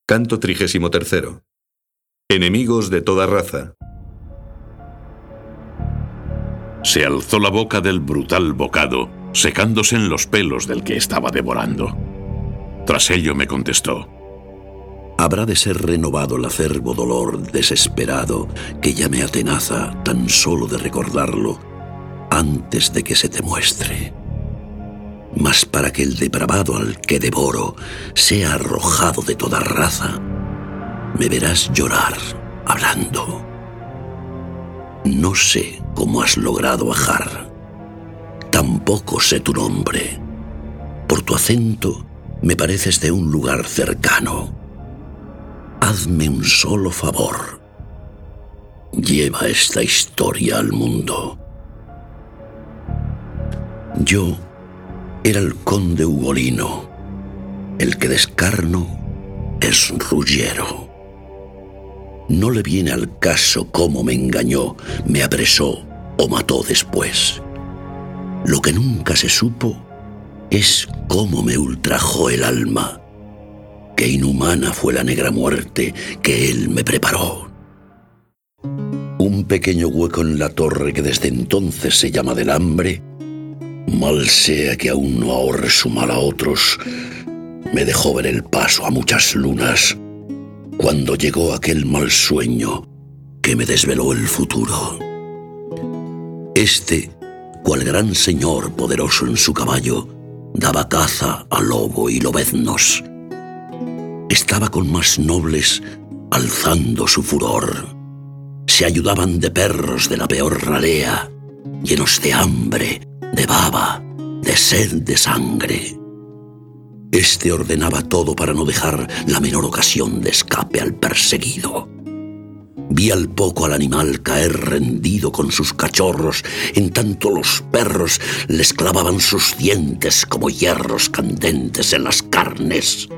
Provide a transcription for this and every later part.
Canto 33. Enemigos de toda raza. Se alzó la boca del brutal bocado, secándose en los pelos del que estaba devorando. Tras ello me contestó: habrá de ser renovado el acerbo dolor desesperado que ya me atenaza tan solo de recordarlo antes de que se te muestre. Mas para que el depravado al que devoro sea arrojado de toda raza, me verás llorar hablando. No sé cómo has logrado ajar, tampoco sé tu nombre. Por tu acento me pareces de un lugar cercano. Hazme un solo favor. Lleva esta historia al mundo. Yo era el conde Ugolino, el que de Escarno es Ruggiero. No le viene al caso cómo me engañó, me apresó o mató después. Lo que nunca se supo es cómo me ultrajó el alma. Qué inhumana fue la negra muerte que él me preparó. Un pequeño hueco en la torre que desde entonces se llama del hambre, mal sea que aún no ahorre su mal a otros, me dejó ver el paso a muchas lunas cuando llegó aquel mal sueño que me desveló el futuro. Este, cual gran señor poderoso en su caballo, daba caza a lobo y lobeznos. Estaba con más nobles alzando su furor. Se ayudaban de perros de la peor ralea, llenos de hambre, de baba, de sed de sangre. Este ordenaba todo para no dejar la menor ocasión de escape al perseguido. Vi al poco al animal caer rendido con sus cachorros, en tanto los perros les clavaban sus dientes como hierros candentes en las carnes.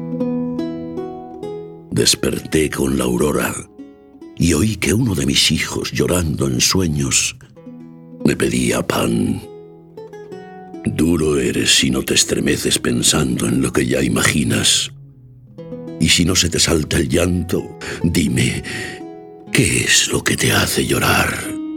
Desperté con la aurora y oí que uno de mis hijos, llorando en sueños, me pedía pan. Duro eres si no te estremeces pensando en lo que ya imaginas. Y si no se te salta el llanto, dime, ¿qué es lo que te hace llorar?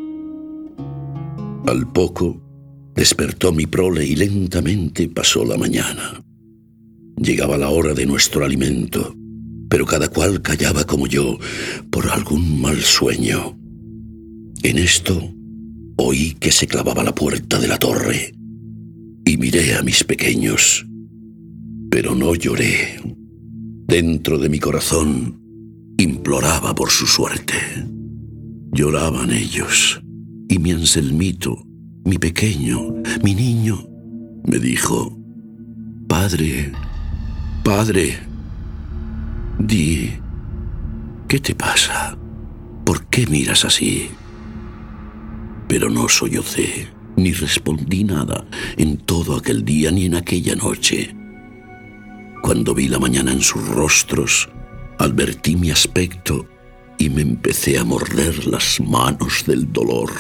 Al poco, despertó mi prole y lentamente pasó la mañana. Llegaba la hora de nuestro alimento, pero cada cual callaba como yo por algún mal sueño. En esto, oí que se clavaba la puerta de la torre y miré a mis pequeños, pero no lloré. Dentro de mi corazón imploraba por su suerte. Lloraban ellos, y mi Anselmito, mi pequeño, mi niño, me dijo: Padre, padre, di, ¿qué te pasa? ¿Por qué miras así? Pero no sollocé, ni respondí nada en todo aquel día ni en aquella noche. Cuando vi la mañana en sus rostros, advertí mi aspecto y me empecé a morder las manos del dolor.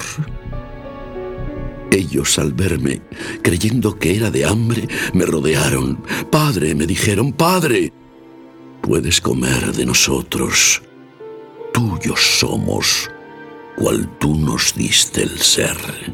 Ellos, al verme, creyendo que era de hambre, me rodearon. «Padre», me dijeron, «padre, puedes comer de nosotros. Tuyos somos, cual tú nos diste el ser».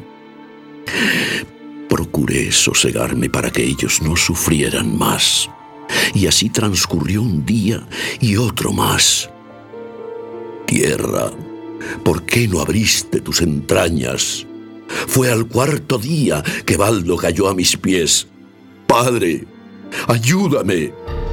Procuré sosegarme para que ellos no sufrieran más. Y así transcurrió un día y otro más. Tierra, ¿por qué no abriste tus entrañas? Fue al cuarto día que Baldo cayó a mis pies. «Padre, ayúdame».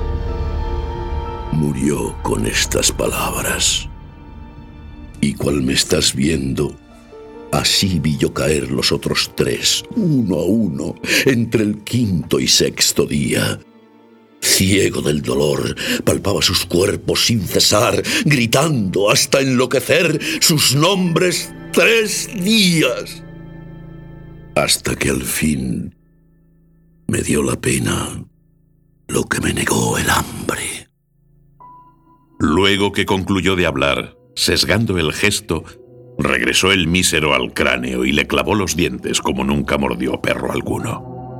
Murió con estas palabras. Y cual me estás viendo, así vi yo caer los otros tres, uno a uno, entre el quinto y sexto día. Ciego del dolor, palpaba sus cuerpos sin cesar, gritando hasta enloquecer sus nombres 3 días. Hasta que al fin me dio la pena lo que me negó el hambre. Luego que concluyó de hablar, sesgando el gesto, regresó el mísero al cráneo y le clavó los dientes como nunca mordió perro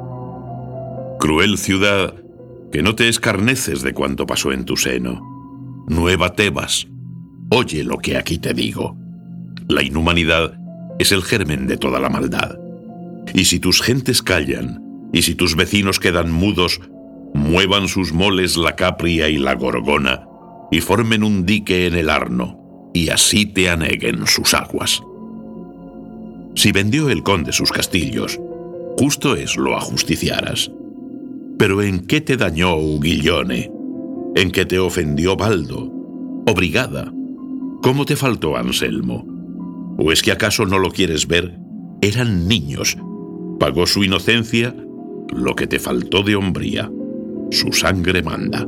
alguno. Cruel ciudad, que no te escarneces de cuanto pasó en tu seno. Nueva Tebas, oye lo que aquí te digo. La inhumanidad es el germen de toda la maldad. Y si tus gentes callan, y si tus vecinos quedan mudos, muevan sus moles la Capria y la Gorgona, y formen un dique en el Arno, y así te aneguen sus aguas. Si vendió el conde sus castillos, justo es lo ajusticiaras. Pero ¿en qué te dañó Uguillone? ¿En qué te ofendió Baldo? ¿O Brigada? ¿Cómo te faltó Anselmo? ¿O es que acaso no lo quieres ver? Eran niños. Pagó su inocencia lo que te faltó de hombría. Su sangre manda.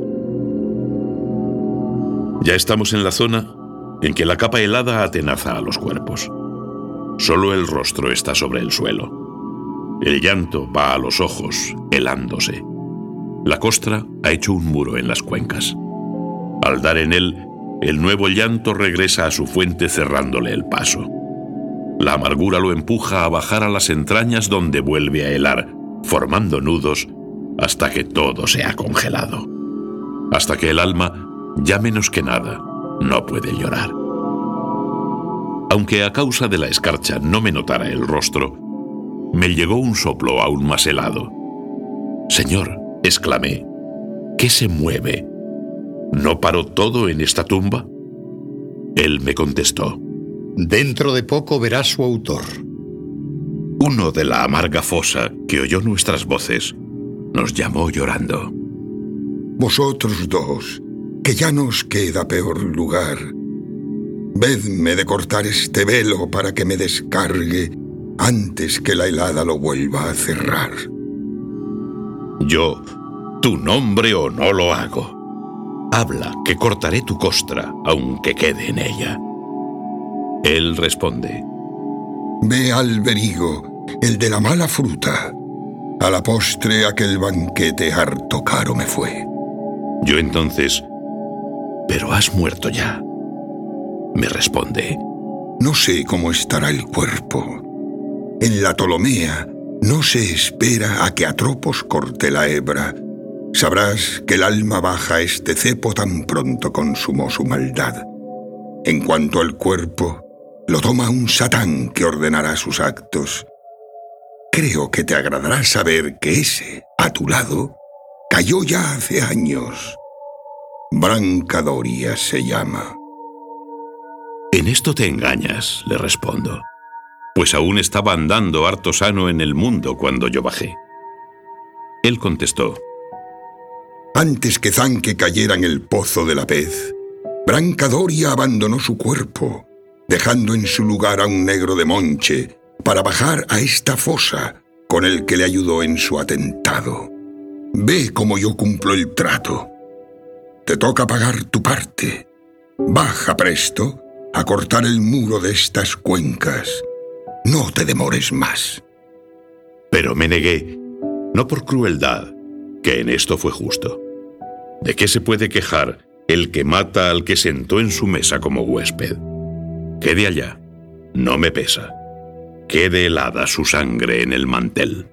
Ya estamos en la zona en que la capa helada atenaza a los cuerpos. Solo el rostro está sobre el suelo. El llanto va a los ojos, helándose. La costra ha hecho un muro en las cuencas. Al dar en él, el nuevo llanto regresa a su fuente cerrándole el paso. La amargura lo empuja a bajar a las entrañas donde vuelve a helar, formando nudos hasta que todo se ha congelado. Hasta que el alma, ya menos que nada, no puede llorar. Aunque a causa de la escarcha no me notara el rostro, me llegó un soplo aún más helado. «Señor», exclamé, «¿qué se mueve? ¿No paró todo en esta tumba?» Él me contestó: «Dentro de poco verás su autor». Uno de la amarga fosa que oyó nuestras voces nos llamó llorando. «Vosotros dos, que ya no os queda peor lugar, vedme de cortar este velo para que me descargue antes que la helada lo vuelva a cerrar». Yo, tu nombre o no lo hago. Habla, que cortaré tu costra, aunque quede en ella. Él responde: «Ve al Verigo, el de la mala fruta. A la postre aquel banquete harto caro me fue». Yo entonces: «¿Pero has muerto ya?». Me responde: «No sé cómo estará el cuerpo. En la Ptolomea no se espera a que Atropos corte la hebra. Sabrás que el alma baja a este cepo tan pronto consumó su maldad. En cuanto al cuerpo, lo toma un Satán que ordenará sus actos. Creo que te agradará saber que ese, a tu lado, cayó ya hace años. Brancadoria se llama». «En esto te engañas», le respondo, «pues aún estaba andando harto sano en el mundo cuando yo bajé». Él contestó: «Antes que Zanque cayera en el pozo de la pez, Brancadoria abandonó su cuerpo, dejando en su lugar a un negro de Monche para bajar a esta fosa con el que le ayudó en su atentado. Ve cómo yo cumplo el trato. Te toca pagar tu parte. Baja presto a cortar el muro de estas cuencas. No te demores más». Pero me negué, no por crueldad, que en esto fue justo. ¿De qué se puede quejar el que mata al que sentó en su mesa como huésped? Quede allá, no me pesa. Quede helada su sangre en el mantel.